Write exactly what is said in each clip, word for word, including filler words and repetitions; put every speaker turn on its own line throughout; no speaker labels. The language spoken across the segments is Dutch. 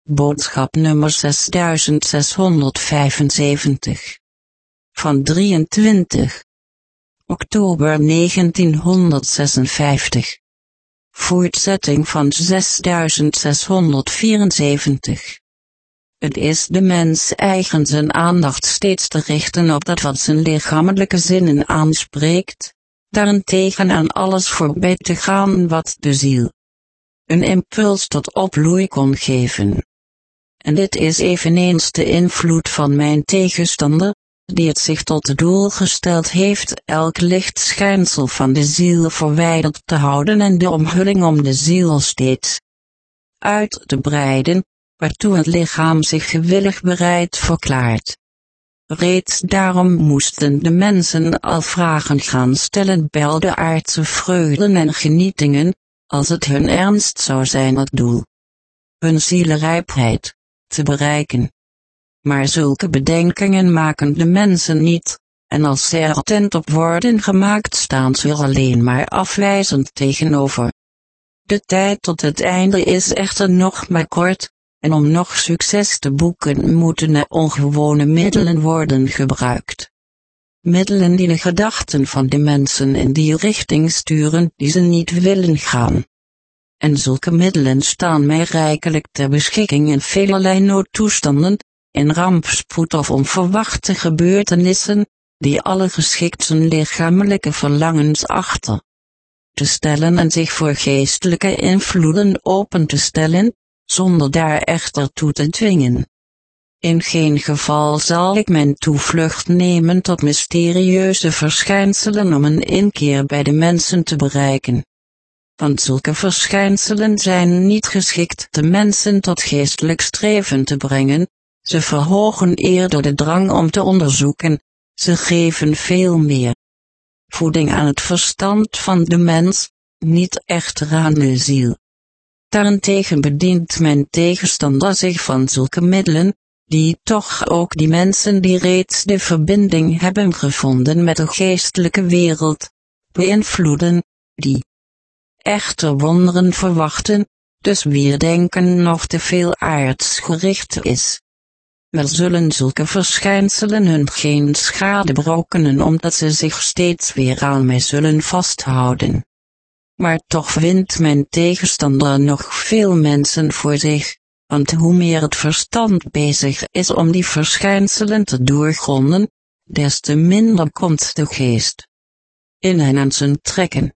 Boodschap nummer zesduizend zeshonderdvijfenzeventig. Van drieëntwintig oktober negentienhonderdzesenvijftig. Voortzetting van zesduizend zeshonderdvierenzeventig. Het is de mens eigen zijn aandacht steeds te richten op dat wat zijn lichamelijke zinnen aanspreekt, daarentegen aan alles voorbij te gaan wat de ziel een impuls tot opbloei kon geven. En dit is eveneens de invloed van mijn tegenstander, die het zich tot doel gesteld heeft elk lichtschijnsel van de ziel verwijderd te houden en de omhulling om de ziel steeds uit te breiden, waartoe het lichaam zich gewillig bereid verklaart. Reeds daarom moesten de mensen al vragen gaan stellen bij al de aardse vreugden en genietingen, als het hun ernst zou zijn het doel hun zielerijpheid te bereiken. Maar zulke bedenkingen maken de mensen niet, en als ze er attent op worden gemaakt staan ze er alleen maar afwijzend tegenover. De tijd tot het einde is echter nog maar kort, en om nog succes te boeken moeten er ongewone middelen worden gebruikt. Middelen die de gedachten van de mensen in die richting sturen die ze niet willen gaan. En zulke middelen staan mij rijkelijk ter beschikking in velerlei noodtoestanden, in rampspoed of onverwachte gebeurtenissen, die alle geschikt zijn lichamelijke verlangens achter te stellen en zich voor geestelijke invloeden open te stellen, zonder daar echter toe te dwingen. In geen geval zal ik mijn toevlucht nemen tot mysterieuze verschijnselen om een inkeer bij de mensen te bereiken. Want zulke verschijnselen zijn niet geschikt de mensen tot geestelijk streven te brengen, ze verhogen eerder de drang om te onderzoeken, ze geven veel meer voeding aan het verstand van de mens, niet echter aan de ziel. Daarentegen bedient mijn tegenstander zich van zulke middelen, die toch ook die mensen die reeds de verbinding hebben gevonden met de geestelijke wereld, beïnvloeden, die echter wonderen verwachten, dus wier denken nog te veel aards gericht is. Wel zullen zulke verschijnselen hun geen schade berokkenen omdat ze zich steeds weer aan mij zullen vasthouden. Maar toch wint mijn tegenstander nog veel mensen voor zich, want hoe meer het verstand bezig is om die verschijnselen te doorgronden, des te minder komt de geest in hen aan zijn trekken.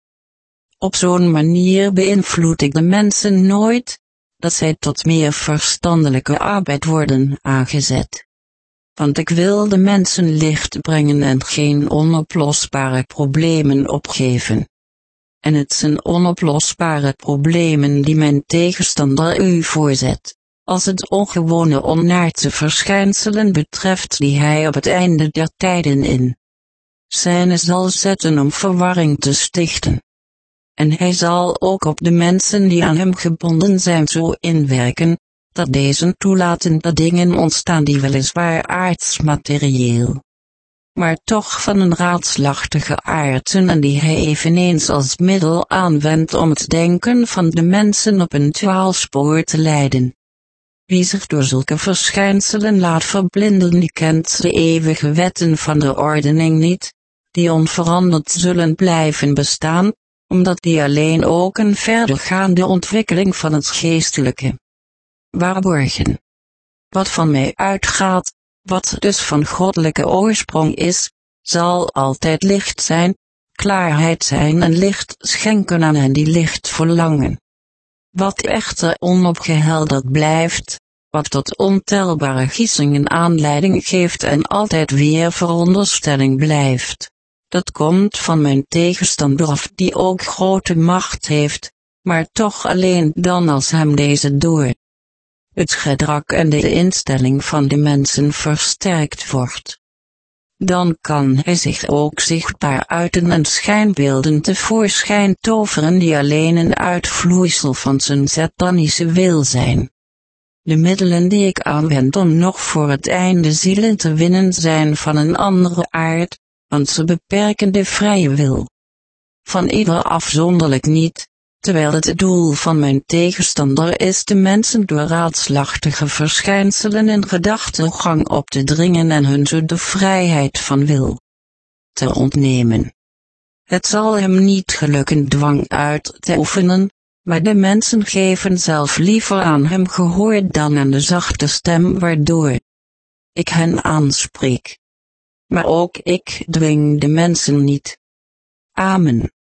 Op zo'n manier beïnvloed ik de mensen nooit, dat zij tot meer verstandelijke arbeid worden aangezet. Want ik wil de mensen licht brengen en geen onoplosbare problemen opgeven. En het zijn onoplosbare problemen die mijn tegenstander u voorzet, als het ongewone onaardse verschijnselen betreft die hij op het einde der tijden in scène zal zetten om verwarring te stichten. En hij zal ook op de mensen die aan hem gebonden zijn zo inwerken, dat deze toelaten dat dingen ontstaan die weliswaar aards materieel, maar toch van een raadselachtige aard zijn en die hij eveneens als middel aanwendt om het denken van de mensen op een dwaalspoor te leiden. Wie zich door zulke verschijnselen laat verblinden, die kent de eeuwige wetten van de ordening niet, die onveranderd zullen blijven bestaan, omdat die alleen ook een verdergaande ontwikkeling van het geestelijke waarborgen. Wat van mij uitgaat, wat dus van goddelijke oorsprong is, zal altijd licht zijn, klaarheid zijn en licht schenken aan hen die licht verlangen. Wat echter onopgehelderd blijft, wat tot ontelbare gissingen aanleiding geeft en altijd weer veronderstelling blijft, dat komt van mijn tegenstander af die ook grote macht heeft, maar toch alleen dan als hem deze door het gedrag en de instelling van de mensen versterkt wordt. Dan kan hij zich ook zichtbaar uiten en schijnbeelden tevoorschijn toveren die alleen een uitvloeisel van zijn satanische wil zijn. De middelen die ik aanwend om nog voor het einde zielen te winnen zijn van een andere aard, want ze beperken de vrije wil van ieder afzonderlijk niet, terwijl het doel van mijn tegenstander is de mensen door raadselachtige verschijnselen in gedachtegang op te dringen en hun zo de vrijheid van wil te ontnemen. Het zal hem niet gelukken dwang uit te oefenen, maar de mensen geven zelf liever aan hem gehoor dan aan de zachte stem waardoor ik hen aanspreek. Maar ook ik dwing de mensen niet. Amen.